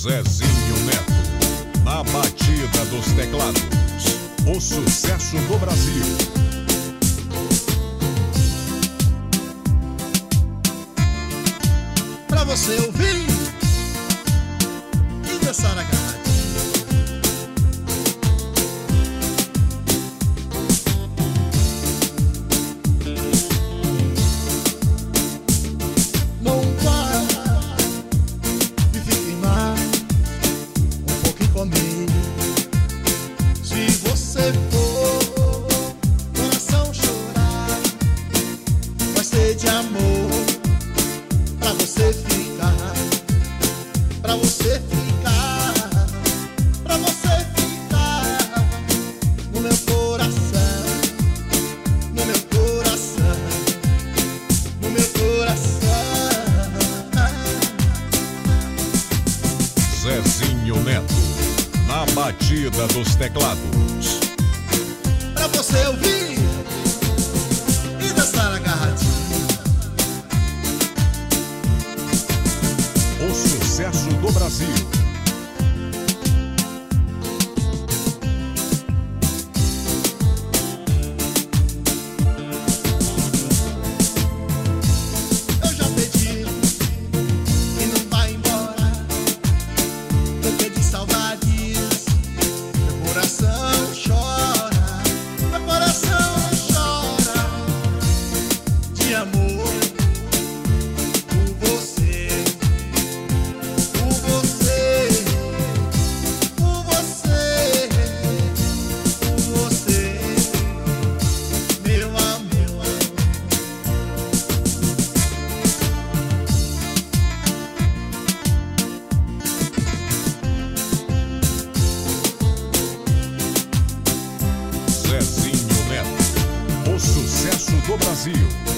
Zezinho Neto, na batida dos teclados, o sucesso do Brasil. Pra você ouvir e dançar agarradinho. Não vai e fique mais um pouquinho comigo. Se você for coração chorar, vai ser de amor. Pra você ficar, pra você ficar, pra você ficar no meu coração, no meu coração, no meu coração. Zezinho Neto, na batida dos teclados. Pra você ouvir e dançar agarradinho. O sucesso do Brasil. Eu já pedi e não vai embora. Porque de saudades meu coração chora. Meu coração chora de amor por você. Por você, por você, por você, meu amor. Zezinho Neto, o sucesso do Brasil.